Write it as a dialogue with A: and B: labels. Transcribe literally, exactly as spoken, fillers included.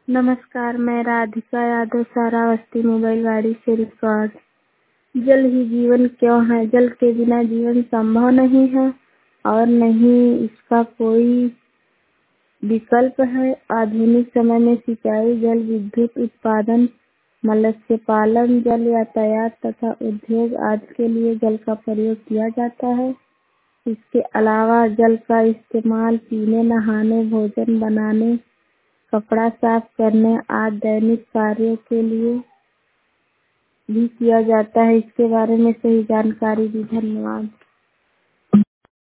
A: नमस्कार, मैं राधिका यादव सहारावस्ती मोबाइल गाड़ी से रिकॉर्ड। जल ही जीवन क्यों है? जल के बिना जीवन संभव नहीं है और नहीं इसका कोई विकल्प है। आधुनिक समय में सिंचाई, जल विद्युत उत्पादन, मत्स्य पालन, जल यातायात तथा उद्योग आदि के लिए जल का प्रयोग किया जाता है। इसके अलावा जल का इस्तेमाल पीने, नहाने, भोजन बनाने, कपड़ा साफ करने आदि दैनिक कार्यों के लिए भी किया जाता है। इसके बारे में सही जानकारी दी। धन्यवाद।